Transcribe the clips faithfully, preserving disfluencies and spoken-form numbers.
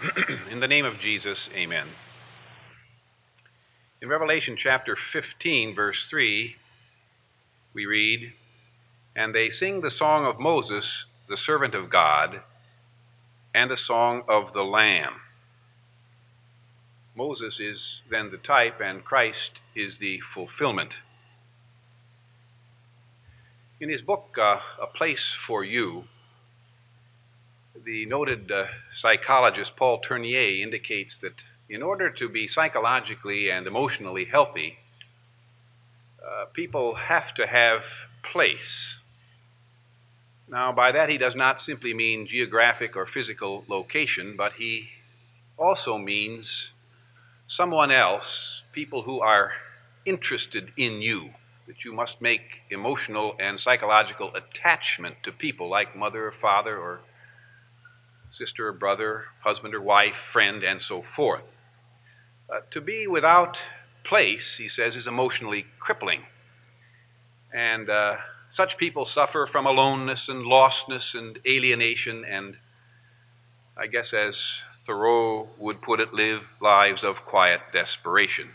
In the name of Jesus, amen. In Revelation chapter fifteen, verse three, we read, "And they sing the song of Moses, the servant of God, and the song of the Lamb." Moses is then the type, and Christ is the fulfillment. In his book, uh, A Place for You, the noted uh, psychologist Paul Tournier indicates that in order to be psychologically and emotionally healthy, uh, people have to have place. Now, by that he does not simply mean geographic or physical location, but he also means someone else, people who are interested in you, that you must make emotional and psychological attachment to people like mother or father or sister or brother, husband or wife, friend, and so forth. Uh, to be without place, he says, is emotionally crippling. And uh, such people suffer from aloneness and lostness and alienation, and I guess as Thoreau would put it, live lives of quiet desperation.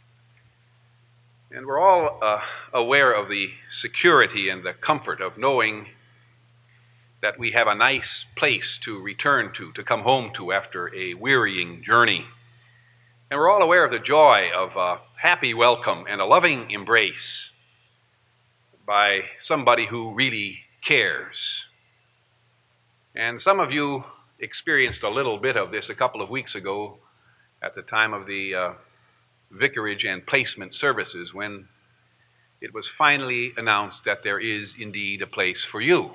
And we're all uh, aware of the security and the comfort of knowing that we have a nice place to return to, to come home to after a wearying journey. And we're all aware of the joy of a happy welcome and a loving embrace by somebody who really cares. And some of you experienced a little bit of this a couple of weeks ago at the time of the uh, vicarage and placement services, when it was finally announced that there is indeed a place for you.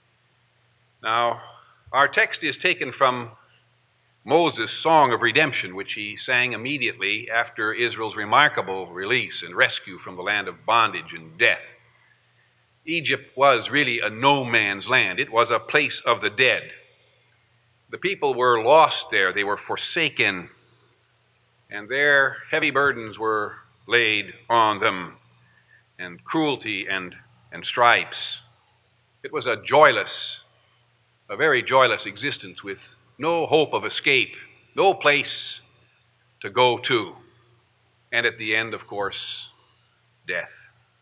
Now, our text is taken from Moses' song of redemption, which he sang immediately after Israel's remarkable release and rescue from the land of bondage and death. Egypt was really a no man's land. It was a place of the dead. The people were lost there. They were forsaken, and their heavy burdens were laid on them, and cruelty and, and stripes. It was a joyless, a very joyless existence with no hope of escape, no place to go to. And at the end, of course, death.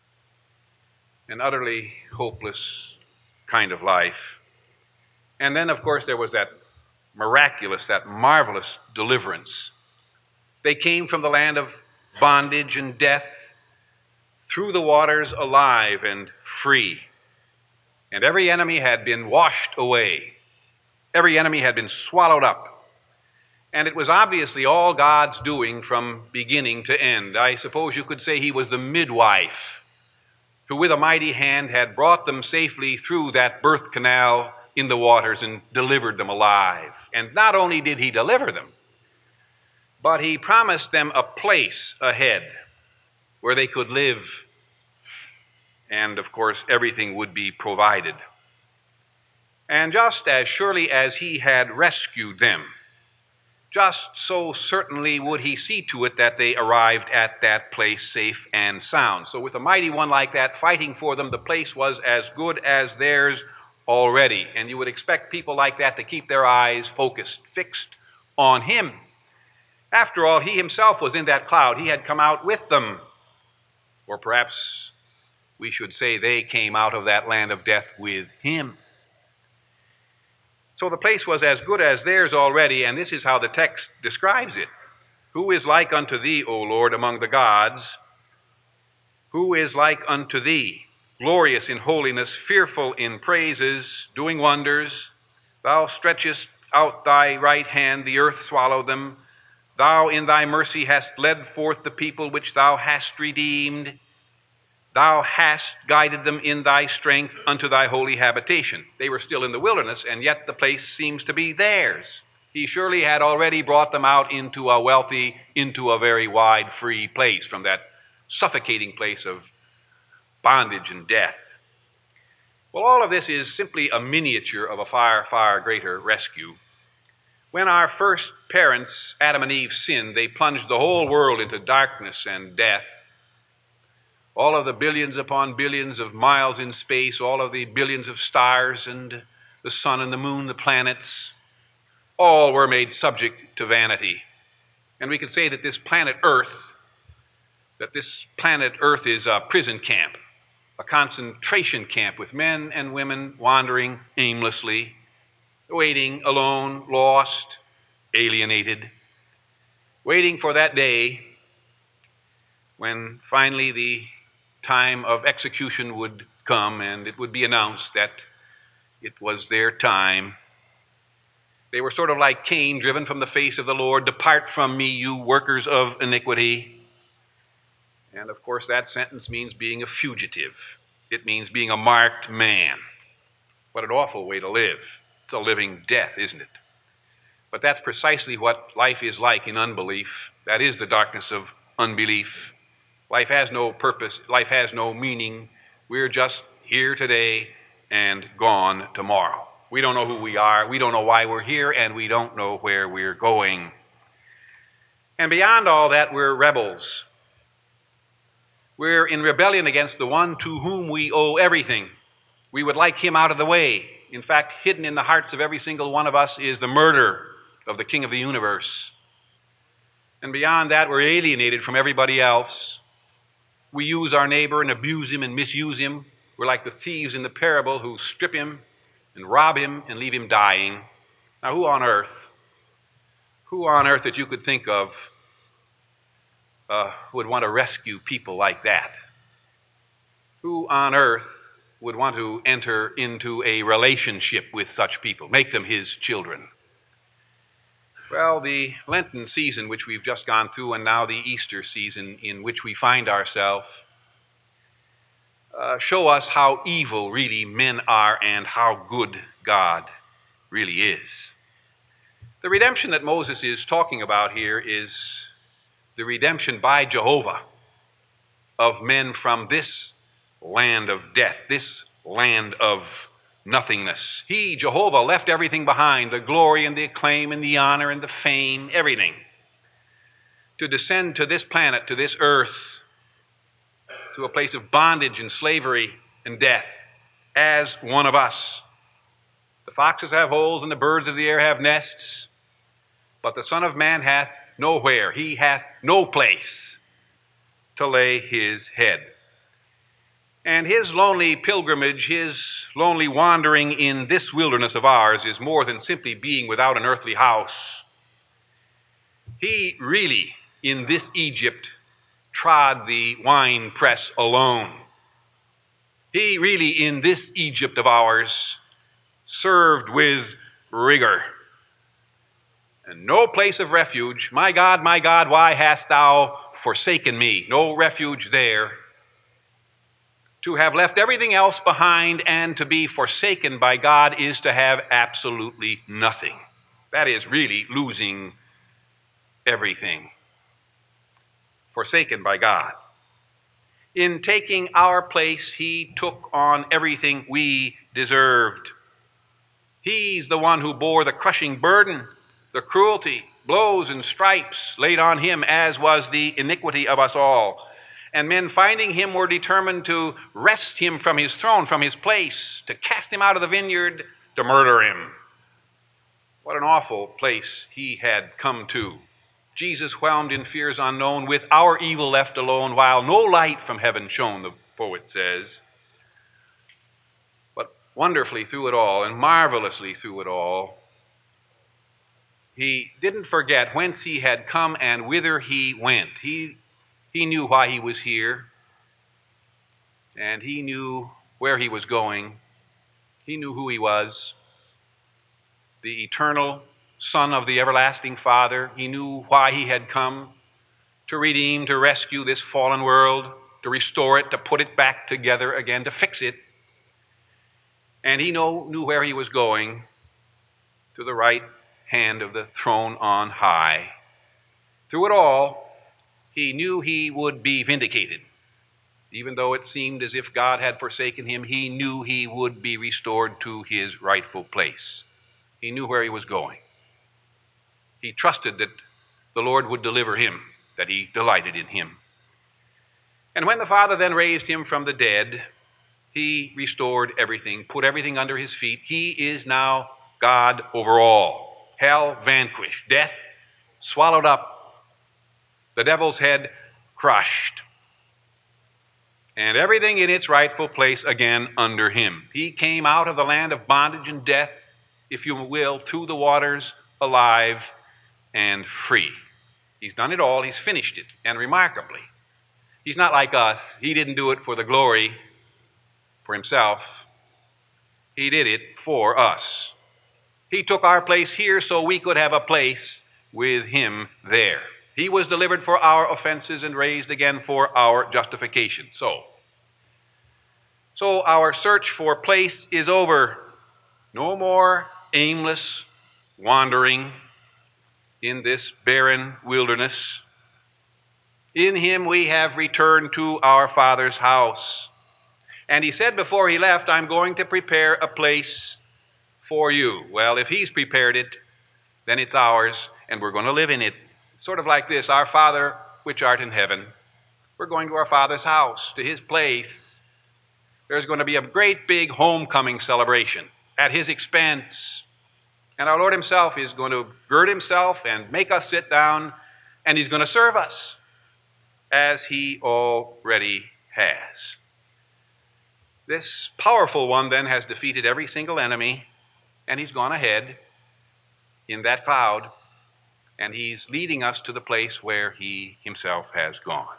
An utterly hopeless kind of life. And then, of course, there was that miraculous, that marvelous deliverance. They came from the land of bondage and death through the waters alive and free. And every enemy had been washed away. Every enemy had been swallowed up. And it was obviously all God's doing from beginning to end. I suppose you could say he was the midwife who with a mighty hand had brought them safely through that birth canal in the waters and delivered them alive. And not only did he deliver them, but he promised them a place ahead where they could live, and of course everything would be provided. And just as surely as he had rescued them, just so certainly would he see to it that they arrived at that place safe and sound. So with a mighty one like that fighting for them, the place was as good as theirs already. And you would expect people like that to keep their eyes focused, fixed on him. After all, he himself was in that cloud. He had come out with them. Or perhaps we should say they came out of that land of death with him. So the place was as good as theirs already, and this is how the text describes it. Who is like unto thee, O Lord, among the gods? Who is like unto thee, glorious in holiness, fearful in praises, doing wonders? Thou stretchest out thy right hand, the earth swallowed them. Thou in thy mercy hast led forth the people which thou hast redeemed. Thou hast guided them in thy strength unto thy holy habitation. They were still in the wilderness, and yet the place seems to be theirs. He surely had already brought them out into a wealthy, into a very wide, free place from that suffocating place of bondage and death. Well, all of this is simply a miniature of a far, far greater rescue. When our first parents, Adam and Eve, sinned, they plunged the whole world into darkness and death. All of the billions upon billions of miles in space, all of the billions of stars and the sun and the moon, the planets, all were made subject to vanity. And we could say that this planet Earth, that this planet Earth is a prison camp, a concentration camp with men and women wandering aimlessly, waiting alone, lost, alienated, waiting for that day when finally the time of execution would come and it would be announced that it was their time. They were sort of like Cain, driven from the face of the Lord. Depart from me, you workers of iniquity. And of course, that sentence means being a fugitive. It means being a marked man. What an awful way to live. It's a living death, isn't it? But that's precisely what life is like in unbelief. That is the darkness of unbelief. Life has no purpose. Life has no meaning. We're just here today and gone tomorrow. We don't know who we are. We don't know why we're here, and we don't know where we're going. And beyond all that, we're rebels. We're in rebellion against the one to whom we owe everything. We would like him out of the way. In fact, hidden in the hearts of every single one of us is the murder of the King of the universe. And beyond that, we're alienated from everybody else. We use our neighbor and abuse him and misuse him. We're like the thieves in the parable who strip him and rob him and leave him dying. Now, who on earth, who on earth that you could think of uh, would want to rescue people like that? Who on earth would want to enter into a relationship with such people, make them his children? Well, the Lenten season, which we've just gone through, and now the Easter season in which we find ourselves, uh, show us how evil really men are and how good God really is. The redemption that Moses is talking about here is the redemption by Jehovah of men from this land of death, this land of nothingness. He, Jehovah, left everything behind, the glory and the acclaim and the honor and the fame, everything, to descend to this planet, to this earth, to a place of bondage and slavery and death, as one of us. The foxes have holes and the birds of the air have nests, but the Son of Man hath nowhere, he hath no place to lay his head. And his lonely pilgrimage, his lonely wandering in this wilderness of ours is more than simply being without an earthly house. He really, in this Egypt, trod the winepress alone. He really, in this Egypt of ours, served with rigor. And no place of refuge. My God, my God, why hast thou forsaken me? No refuge there. To have left everything else behind and to be forsaken by God is to have absolutely nothing. That is really losing everything. Forsaken by God. In taking our place, he took on everything we deserved. He's the one who bore the crushing burden, the cruelty, blows and stripes laid on him, as was the iniquity of us all. And men, finding him, were determined to wrest him from his throne, from his place, to cast him out of the vineyard, to murder him. What an awful place he had come to. Jesus whelmed in fears unknown, with our evil left alone, while no light from heaven shone, the poet says. But wonderfully through it all, and marvelously through it all, he didn't forget whence he had come and whither he went. He He knew why he was here, and he knew where he was going. He knew who he was, the eternal Son of the everlasting Father. He knew why he had come, to redeem, to rescue this fallen world, to restore it, to put it back together again, to fix it. And he know, knew where he was going, to the right hand of the throne on high. Through it all, he knew he would be vindicated. Even though it seemed as if God had forsaken him, he knew he would be restored to his rightful place. He knew where he was going. He trusted that the Lord would deliver him, that he delighted in him. And when the Father then raised him from the dead, he restored everything, put everything under his feet. He is now God over all. hell vanquished, death swallowed up, the devil's head crushed, and everything in its rightful place again under him. He came out of the land of bondage and death, if you will, through the waters, alive and free. He's done it all. He's finished it, and remarkably, he's not like us. He didn't do it for the glory, for himself. He did it for us. He took our place here so we could have a place with him there. He was delivered for our offenses and raised again for our justification. So, so our search for place is over. No more aimless wandering in this barren wilderness. In him we have returned to our Father's house. And he said before he left, I'm going to prepare a place for you. Well, if he's prepared it, then it's ours, and we're going to live in it. It's sort of like this: Our Father, which art in heaven. We're going to our Father's house, to his place. There's going to be a great big homecoming celebration at his expense. And our Lord himself is going to gird himself and make us sit down, and he's going to serve us as he already has. This powerful one then has defeated every single enemy, and he's gone ahead in that cloud, and he's leading us to the place where he himself has gone.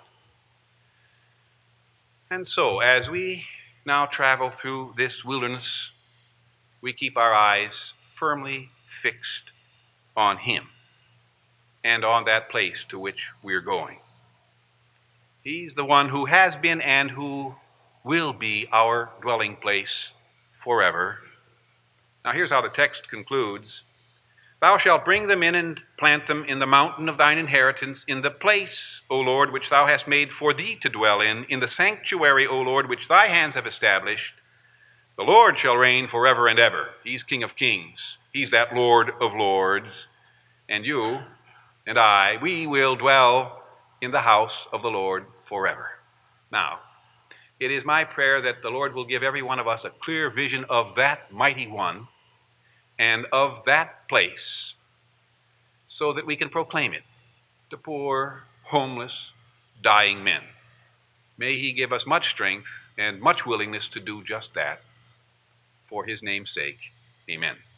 And so, as we now travel through this wilderness, we keep our eyes firmly fixed on him and on that place to which we're going. He's the one who has been and who will be our dwelling place forever. Now here's how the text concludes. Thou shalt bring them in and plant them in the mountain of thine inheritance, in the place, O Lord, which thou hast made for thee to dwell in, in the sanctuary, O Lord, which thy hands have established. The Lord shall reign forever and ever. He's King of kings. He's that Lord of lords. And you and I, we will dwell in the house of the Lord forever. Now, it is my prayer that the Lord will give every one of us a clear vision of that mighty one and of that place, so that we can proclaim it to poor, homeless, dying men. May he give us much strength and much willingness to do just that. For his name's sake, amen.